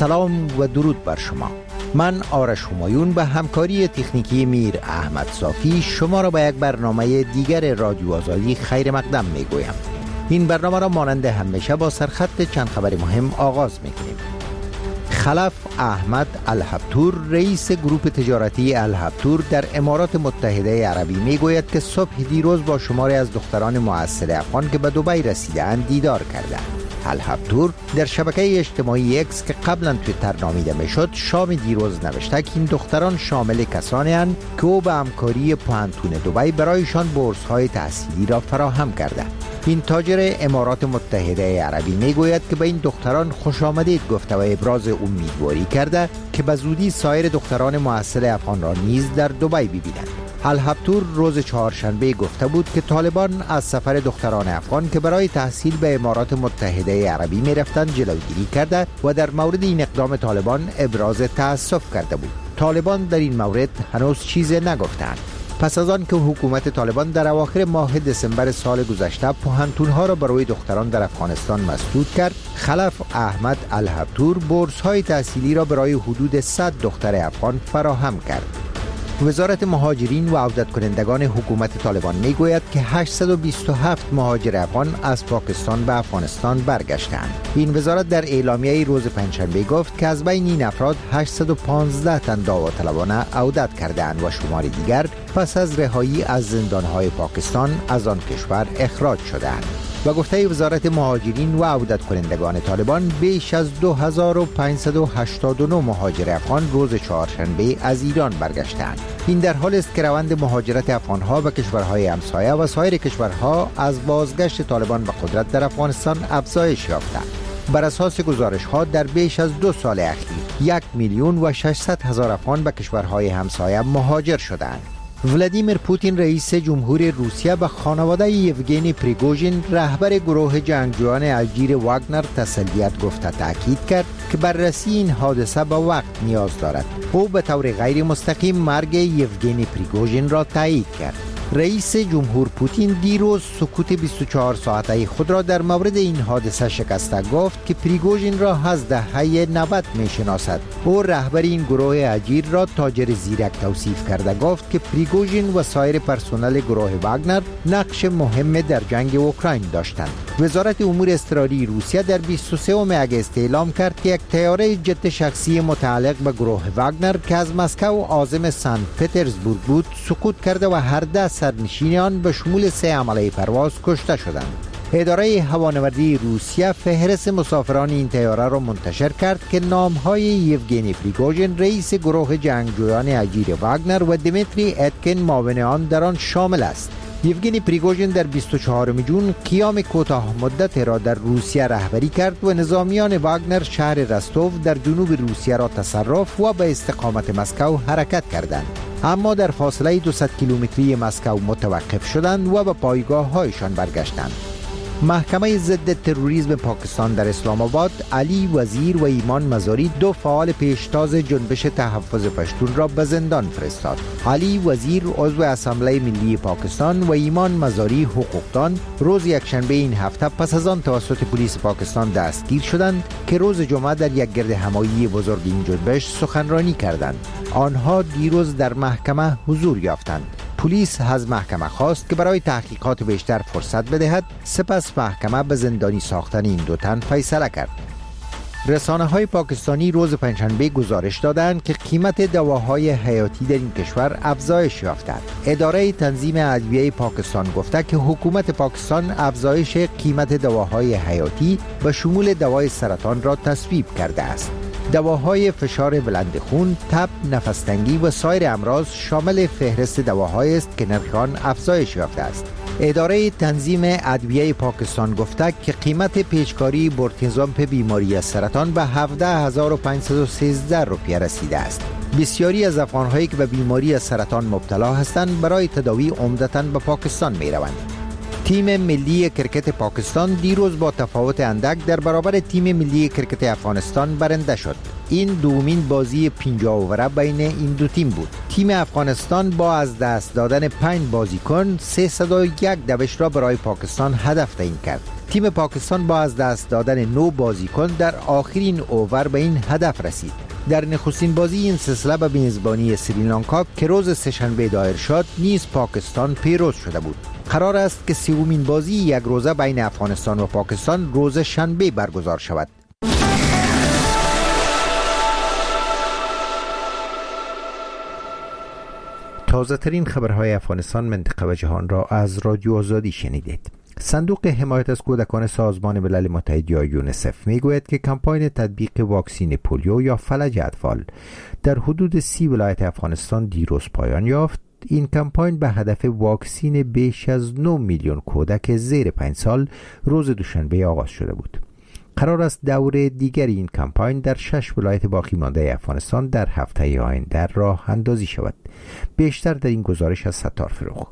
سلام و درود بر شما. من آرش همایون به همکاری تکنیکی میر احمد صافی شما را به یک برنامه دیگر رادیو آزادی خیر مقدم می گویم. این برنامه را مانند همیشه با سرخط چند خبر مهم آغاز می کنیم. خلف احمد الهبتور رئیس گروه تجارتی الهبتور در امارات متحده عربی می گوید که صبح دیروز با شماری از دختران معسل افغان که به دبی رسیدند دیدار کرده. الهبتور در شبکه اجتماعی اکس که قبلا توییتر نامیده میشد شام دیروز نوشته که این دختران شامل کسانی اند که او به همکاری پوهنتون دبی برایشان بورس‌های تحصیلی را فراهم کرده. این تاجر امارات متحده عربی میگوید که به این دختران خوش آمدید گفته و ابراز امیدواری کرده که به زودی سایر دختران معسل افغان را نیز در دبی ببینند. الهبتور روز چهارشنبه گفته بود که طالبان از سفر دختران افغان که برای تحصیل به امارات متحده عربی می رفتند جلوگیری کرده و در مورد این اقدام طالبان ابراز تأسف کرده بود. طالبان در این مورد هنوز چیزی نگفتند. پس از آن که حکومت طالبان در اواخر ماه دسامبر سال گذشته پوهنتون‌ها را برای دختران در افغانستان مسدود کرد، خلف احمد الهبتور بورس‌های تحصیلی را برای حدود 100 دختر افغان فراهم کرد. وزارت مهاجرین و عودت کنندگان حکومت طالبان می گوید که 827 مهاجر افغان از پاکستان به افغانستان برگشتند. این وزارت در اعلامیه روز پنجشنبه گفت که از بین این افراد 815 تن داوطلبانه عودت کردند و شمار دیگر پس از رهایی از زندانهای پاکستان از آن کشور اخراج شدند. و گفته وزارت مهاجرین و عودت کنندگان طالبان بیش از 2589 مهاجر افغان روز چهارشنبه از ایران برگشتند. این در حال است که روند مهاجرت افغانها به کشورهای همسایه و سایر کشورها از بازگشت طالبان به قدرت در افغانستان افزایش یافته. بر اساس گزارش‌ها در بیش از 2 سال اخیر 1,600,000 افغان به کشورهای همسایه مهاجر شدند. ولادیمیر پوتین رئیس جمهور روسیه به خانواده یوگنی پریگوژین رهبر گروه جنگجویان الژیر واگنر تسلیت گفته تاکید کرد که بررسی این حادثه به وقت نیاز دارد. او به طور غیر مستقیم مرگ یوگنی پریگوژین را تایید کرد. رئیس جمهور پوتین دیروز سکوت 24 ساعته خود را در مورد این حادثه شکسته گفت که پریگوژین را از دهه 90 می شناسد. او رهبر این گروه الژیر را تاجر زیرک توصیف کرده گفت که پریگوژین و سایر پرسنل گروه واگنر نقش مهم در جنگ اوکراین داشتند. وزارت امور اضطراری روسیه در 23 اگست اعلام کرد که یک طیاره جت شخصی متعلق به گروه واگنر که از مسکو عازم سن پترزبورگ بود سقوط کرده و هر 10 سرنشین آن به شمول 3 عمله پرواز کشته شدند. اداره هوانوردی روسیه فهرست مسافران این طیاره را منتشر کرد که نام‌های یوگنی پریگوژین رئیس گروه جنگجویان الژیر واگنر و دیمیتری اتکن معاون آن در آن شامل است. یوگنی پریگوژین در 24 جون قیام کوتاه مدت را در روسیه رهبری کرد و نظامیان واگنر شهر رستوف در جنوب روسیه را تصرف و به استقامت مسکو حرکت کردند. اما در فاصله 200 کیلومتری مسکو متوقف شدند و به پایگاه‌هایشان برگشتند. محکمه ضد تروریسم پاکستان در اسلام آباد علی وزیر و ایمان مزاری 2 فعال پیشتاز جنبش تحفظ پشتون را به زندان فرستاد. علی وزیر عضو اسامبله ملی پاکستان و ایمان مزاری حقوقدان روز یکشنبه این هفته پس از آن توسط پلیس پاکستان دستگیر شدند که روز جمعه در یک گرد همایی بزرگ این جنبش سخنرانی کردند. آنها دیروز در محکمه حضور یافتند. پلیس از محکمه خواست که برای تحقیقات بیشتر فرصت بدهد، سپس محکمه به زندانی ساختن این 2 تن فیصله کرد. رسانه‌های پاکستانی روز پنجشنبه گزارش دادند که قیمت دواهای حیاتی در این کشور افزایش یافته است. اداره تنظیم ادویه پاکستان گفته که حکومت پاکستان افزایش قیمت دواهای حیاتی به شمول دوای سرطان را تصویب کرده است. دواهای فشار بلند خون، تب، نفس‌تنگی و سایر امراض شامل فهرست دواهایی است که نرخ آن افزایش یافته است. اداره تنظیم ادویه پاکستان گفته که قیمت پیشکاری برتنزامپ بیماری سرطان به 17513 روپیه رسیده است. بسیاری از افغان‌هایی که به بیماری سرطان مبتلا هستند برای تداوی عمدتاً به پاکستان می روند. تیم ملی کرکت پاکستان دیروز با تفاوت اندک در برابر تیم ملی کرکت افغانستان برنده شد. این دومین بازی 50 اووره بین این دو تیم بود. تیم افغانستان با از دست دادن 5 بازیکن 301 دوش را برای پاکستان هدف تعیین کرد. تیم پاکستان با از دست دادن 9 بازیکن در آخرین اوور به این هدف رسید. در نخستین بازی این سلسله به میزبانی سریلانکا که روز سه‌شنبه دایر شد نیز پاکستان پیروز شده بود. قرار است که سومین بازی یک روزه بین افغانستان و پاکستان روز شنبه برگزار شود. تازه ترین خبرهای افغانستان، منطقه و جهان را از رادیو آزادی شنیدید. صندوق حمایت از کودکان سازمان ملل متحد یا یونیسف میگوید که کمپاین تطبیق واکسین پولیو یا فلج اطفال در حدود 30 ولایت افغانستان دیروز پایان یافت. این کمپاین به هدف واکسین بیش از 9 میلیون کودک زیر 5 سال روز دوشنبه آغاز شده بود. قرار است دور دیگری این کمپاین در 6 ولایت باقی مانده افغانستان در هفته آینده راه اندازی شود. بیشتر در این گزارش از ستار فروغ.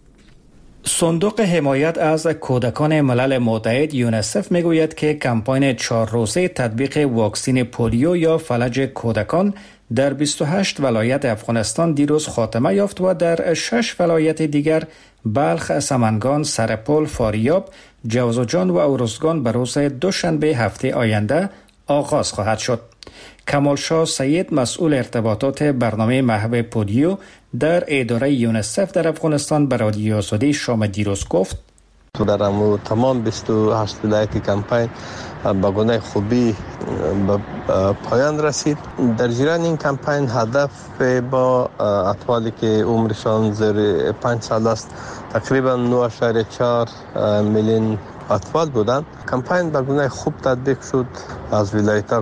صندوق حمایت از کودکان ملل متحد یونیسف میگوید که کمپاین 4 روزه تطبیق واکسین پولیو یا فلج کودکان در 28 ولایت افغانستان دیروز خاتمه یافت و در 6 ولایت دیگر بلخ، سمنگان، سرپل، فاریاب، جوزجان و ارزگان به روز دوشنبه هفته آینده آغاز خواهد شد. کمالشاه سید مسئول ارتباطات برنامه محو پولیو در اداره یونیسف در افغانستان به رادیو آزادی شام دیروز گفت در تمام 28 ولایت کمپاین به گونه خوبی به پایان رسید. در جریان این کمپاین هدف با اطفالی که عمرشان زیر 5 سال است تقریبا 9.4 میلیون اطفال بودند. کمپاین به گونه خوب تطبیق شد. از ولایت‌ها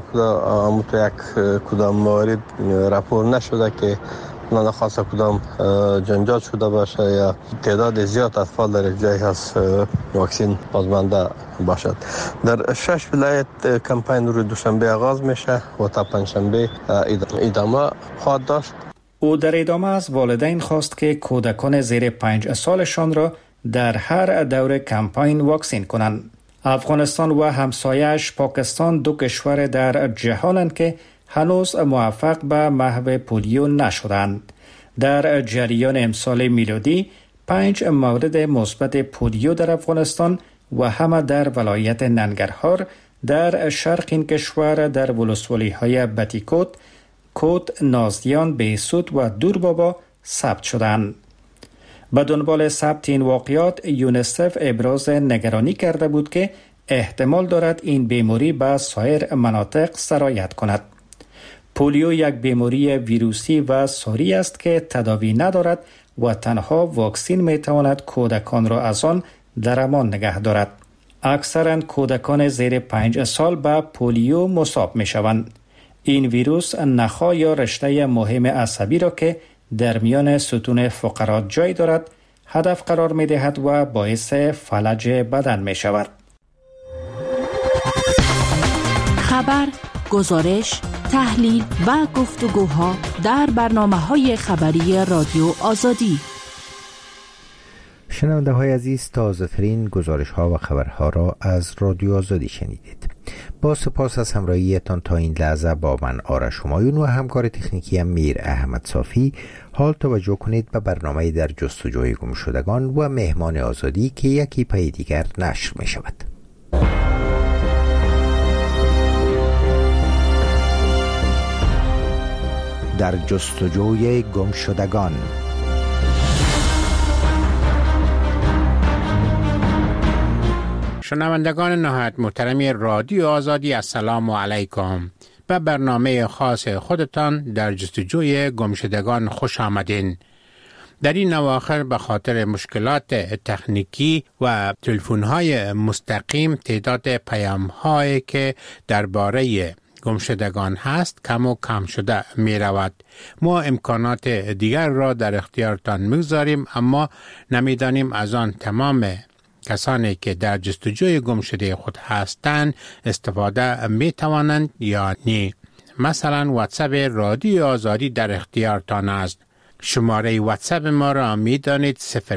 کدام موارد راپور نشده که نخواسته کدام جنجال شده باشه یا تعداد زیاد اطفال در جای از واکسین بازمانده باشد. در 6 ولایت کمپاین روز دوشنبه آغاز میشه و تا پنجشنبه ادامه خواهد داشت. او در ادامه از والدین خواست که کودکان زیر 5 سالشان را در هر دور کمپاین واکسین کنند. افغانستان و همسایه‌اش پاکستان دو کشور در جهانند که هنوز موفق به محو پولیو نشدند. در جریان امسال میلادی 5 مورد مثبت پولیو در افغانستان و همه در ولایت ننگرهار در شرق این کشور در ولسوالی‌های بتیکوت، کوت، نازیان، بیسود و دوربابا ثبت شدند. به دنبال ثبت این واقعات یونیسف ابراز نگرانی کرده بود که احتمال دارد این بیماری به سایر مناطق سرایت کند. پولیو یک بیماری ویروسی و ساری است که تداوی ندارد و تنها واکسین میتواند کودکان را از آن در امان نگه دارد. اکثرا کودکان زیر 5 سال به پولیو مصاب می شوند. این ویروس نخاع یا رشته مهم عصبی را که در میان ستون فقرات جای دارد هدف قرار می دهد و باعث فلج بدن می شود. خبر، گزارش، تحلیل و گفتگوها در برنامه‌های خبری رادیو آزادی. شنونده های عزیز، تازه ترین گزارش ها و خبرها را از رادیو آزادی شنیدید. با سپاس از همراهیتان تا این لحظه با من آرش همایون و همکار تکنیکی میر احمد صافی. حال توجه کنید به برنامه در جستجوی گمشدگان و مهمان آزادی که یکی پای دیگر نشر می شود. در جستجوی گمشدگان. شنوندگان نهایت محترمی رادیو آزادی، السلام علیکم. به برنامه خاص خودتان در جستجوی گمشدگان خوش آمدین. در این اواخر به خاطر مشکلات تکنیکی و تلفن‌های مستقیم تعداد پیام‌هایی که درباره گمشدگان هست کم و کم شده می رود. ما امکانات دیگر را در اختیارتان می‌گذاریم، اما نمی‌دانیم از آن تمام کسانی که در جستجوی گمشده خود هستند استفاده می توانند یا نه. مثلا واتساپ رادیو آزادی در اختیارتان است. شماره واتساپ ما را می دانید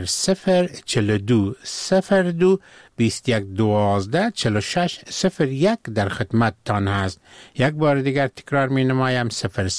004202 2112 4601 در خدمت تان هست. یک بار دیگر تکرار می نمایم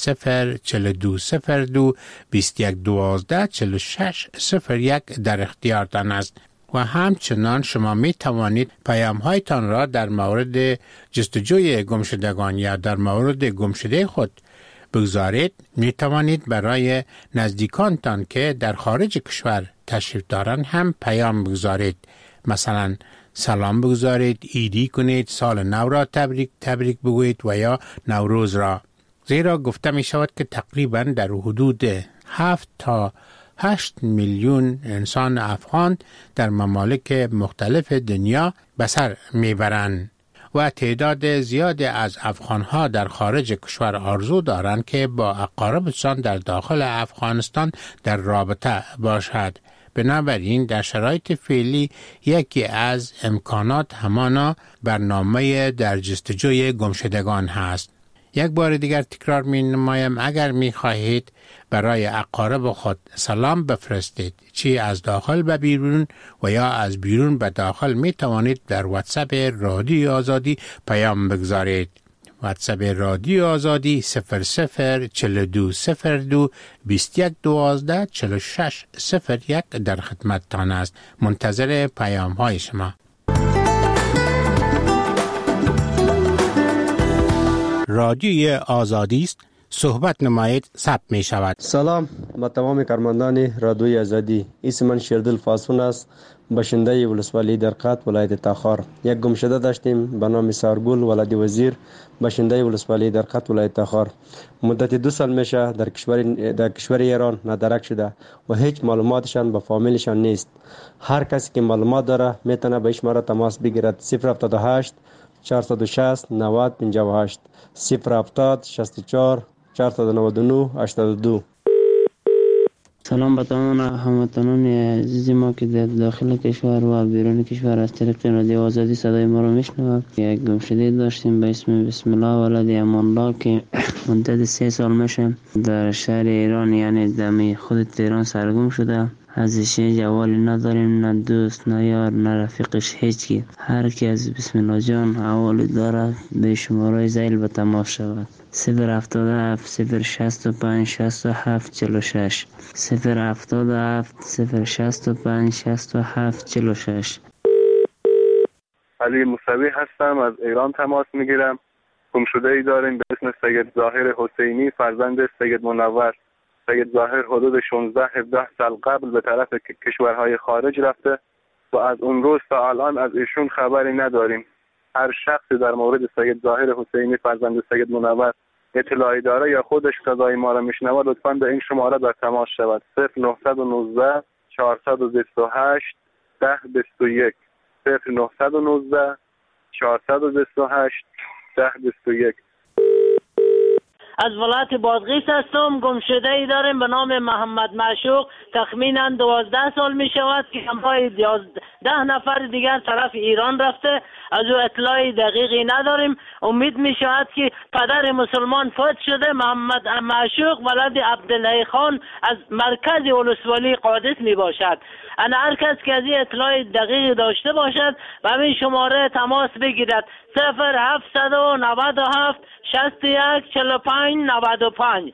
004202 2112 4601 در اختیارتان است. و همچنان شما می توانید پیام هایتان را در مورد جستجوی گمشدگان یا در مورد گمشده خود بگذارید. می توانید برای نزدیکانتان که در خارج کشور تشریف دارند هم پیام بگذارید. مثلا سلام بگذارید، عیدی کنید، سال نو را تبریک بگویید و یا نوروز را. زیرا گفته می شود که تقریبا در حدود 7 تا 8 میلیون انسان افغان در ممالک مختلف دنیا به سر میبرند و تعداد زیادی از افغانها در خارج کشور آرزو دارند که با اقاربشان در داخل افغانستان در رابطه باشد. بنابراین در شرایط فعلی یکی از امکانات همانا برنامه در جستجوی گمشدگان هست. یک بار دیگر تکرار می نمایم اگر می خواهید برای اقارب خود سلام بفرستید، چی از داخل به بیرون و یا از بیرون به داخل، می توانید در واتساپ رادیو آزادی پیام بگذارید. واتساپ رادیو آزادی 004202 2112 4601 در خدمت تان است. منتظر پیام های شما. رادیوی آزادی است. صحبت نمایید ثبت می شود. سلام با تمام کارمندان رادیوی آزادی. اسم من شیردل فاسون است، باشنده ولسوالی درقات ولایت تاخار. یک گمشده داشتیم به نام سارگل ولادی وزیر، باشنده ولسوالی درقات ولایت تاخار. مدت 2 سال میشه در کشور ایران ندرک شده و هیچ معلوماتشان به فامیلشان نیست. هر کسی که معلومات داره میتونه به شماره تماس بگیرد. 078 460 90 58 070 64 499 82. سلام به تمام هموطنان عزیز ما که در داخل کشور و بیرون کشور از طریق رادیو آزادی صدای ما رو میشنوند. یک گمشده داشتیم به اسم بسم الله ولد امان الله که مدت 3 سال میشه در شهر ایران، یعنی دمی خود تهران سرگم شده. ازش جوالی نداریم، نه دوست نه یار نه رفیقش، هیچی. هر کی از بسم الله جان حوالی داره به شماره زیل به تماس شود. 077 065 67 46 077 065 67 46. علی موسوی هستم، از ایران تماس میگیرم. گمشده‌ای داریم به اسم سید ظاهر حسینی فرزند سید منور. سید ظاهر حدود 16-17 سال قبل به طرف کشورهای خارج رفته و از اون روز تا الان از ایشون خبری نداریم. هر شخصی در مورد سید ظاهر حسینی فرزند سید منور اطلاعی داره یا خودش صدای ما را میشنوه لطفاً به این شماره در تماس شود. 0919 428 1021 0919 428 1021. از ولایت بادغیس هستم. گمشده‌ای داریم به نام محمد معشوق، تخمینا 12 سال می شود که همراه 10 نفر دیگر طرف ایران رفته. از او اطلاعی دقیقی نداریم. امید می شود که پدر مسلمان فوت شده. محمد معشوق ولد عبدالله خان از مرکز ولسوالی قادس می باشد. انا هر کس که از این اطلاع دقیق داشته باشد و همین شماره تماس بگیرد. 0797 61 45 95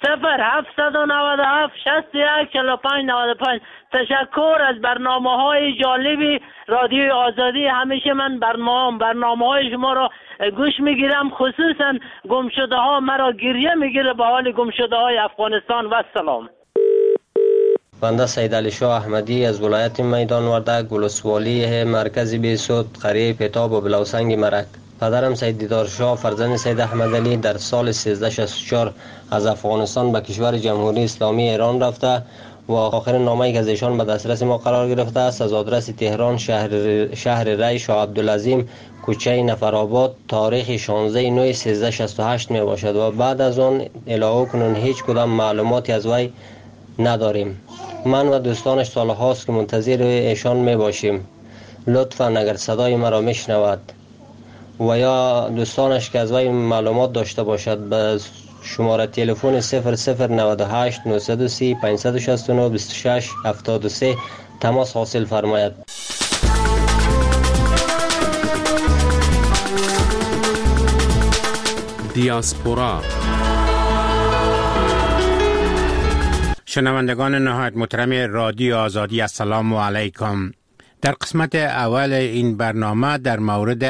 0797 61 45 95. تشکر از برنامه‌های جالبی رادیوی آزادی. همیشه من برنامه‌های شما را گوش میگیرم، خصوصا گمشده ها مرا گریه میگیره به حال گمشده های افغانستان. و سلام. بنده سید علی شاه احمدی از ولایت میدان وردک، ولسوالی مرکز بیسود، قریه پتاب و بلوسنگ مرک. پدرم سید دیدار شاه فرزند سید احمد علی در سال 1364 از افغانستان به کشور جمهوری اسلامی ایران رفته و آخرین نامه‌ای که از ایشان به دسترس ما قرار گرفته است از آدرس تهران شهر ری شاه عبدالعظیم کوچه نفرآباد تاریخ 16/9/1368 می باشد و بعد از آن الهو کنون هیچ کدام معلوماتی از وی نداریم. من و دوستانش سالهاست که منتظر ایشان می باشیم. لطفاً اگر صدای مرا میشنود و یا دوستانش که از وی معلومات داشته باشد به شماره تلفن 0098 930 569 26 73 تماس حاصل فرماید. دیاسپورا. شنوندگان نهایت محترم رادیو آزادی، السلام علیکم. در قسمت اول این برنامه در مورد